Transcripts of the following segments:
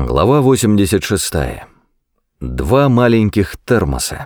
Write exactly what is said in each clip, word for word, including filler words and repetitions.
Глава восемьдесят шестая. Два маленьких термоса.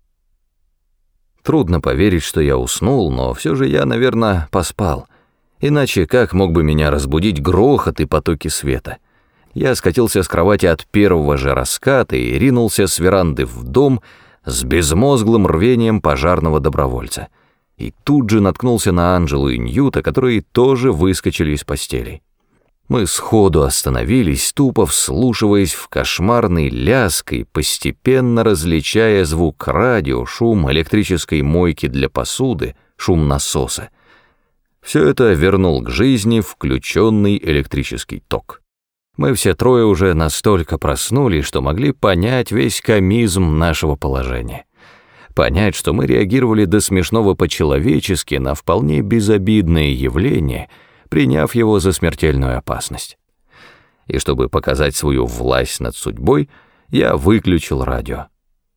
Трудно поверить, что я уснул, но все же я, наверное, поспал. Иначе как мог бы меня разбудить грохот и потоки света? Я скатился с кровати от первого же раската и ринулся с веранды в дом с безмозглым рвением пожарного добровольца. И тут же наткнулся на Анджелу и Ньюта, которые тоже выскочили из постелей. Мы сходу остановились, тупо вслушиваясь в кошмарный лязг и постепенно различая звук радио, шум электрической мойки для посуды, шум насоса. Все это вернул к жизни включенный электрический ток. Мы все трое уже настолько проснулись, что могли понять весь комизм нашего положения. Понять, что мы реагировали до смешного по-человечески на вполне безобидное явление, приняв его за смертельную опасность. И чтобы показать свою власть над судьбой, я выключил радио.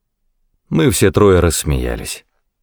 Мы все трое рассмеялись.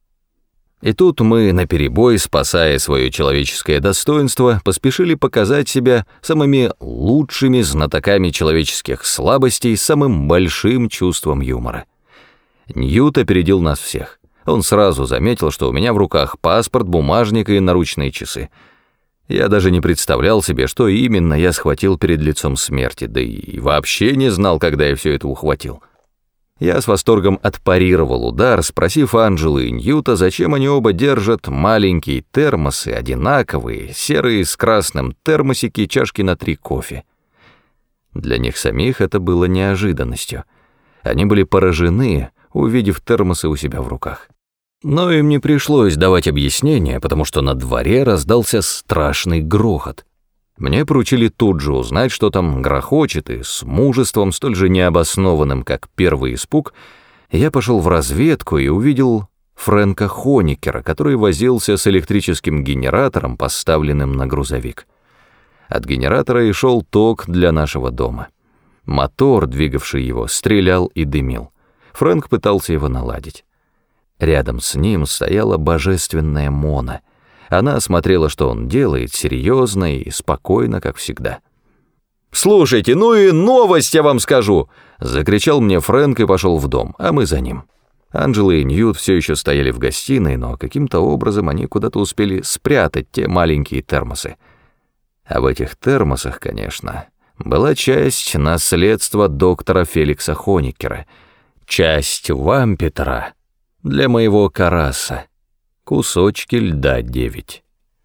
И тут мы, наперебой, спасая свое человеческое достоинство, поспешили показать себя самыми лучшими знатоками человеческих слабостей с самым большим чувством юмора. Ньют опередил нас всех. Он сразу заметил, что у меня в руках паспорт, бумажник и наручные часы. Я даже не представлял себе, что именно я схватил перед лицом смерти, да и вообще не знал, когда я все это ухватил. Я с восторгом отпарировал удар, спросив Анджелы и Ньюта, зачем они оба держат маленькие термосы, одинаковые, серые с красным термосики, чашки на три кофе. Для них самих это было неожиданностью. Они были поражены, увидев термосы у себя в руках. Но им не пришлось давать объяснения, потому что на дворе раздался страшный грохот. Мне поручили тут же узнать, что там грохочет, и с мужеством, столь же необоснованным, как первый испуг, я пошел в разведку и увидел Фрэнка Хоникера, который возился с электрическим генератором, поставленным на грузовик. От генератора и шел ток для нашего дома. Мотор, двигавший его, стрелял и дымил. Фрэнк пытался его наладить. Рядом с ним стояла божественная Мона. Она смотрела, что он делает, серьезно и спокойно, как всегда. «Слушайте, ну и новость я вам скажу!» — закричал мне Фрэнк и пошел в дом, а мы за ним. Анджела и Ньют все еще стояли в гостиной, но каким-то образом они куда-то успели спрятать те маленькие термосы. А в этих термосах, конечно, была часть наследства доктора Феликса Хоникера, часть вампитера для моего караса. Кусочки льда девять.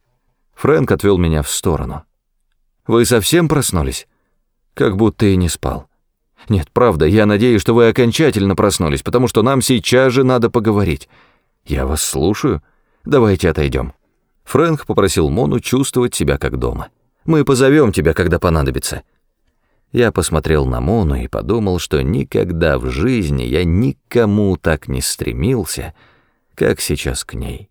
Фрэнк отвел меня в сторону. «Вы совсем проснулись? Как будто и не спал. Нет, правда, я надеюсь, что вы окончательно проснулись, потому что нам сейчас же надо поговорить. Я вас слушаю. Давайте отойдем». Фрэнк попросил Мону чувствовать себя как дома. «Мы позовем тебя, когда понадобится». Я посмотрел на Мону и подумал, что никогда в жизни я никому так не стремился, как сейчас к ней.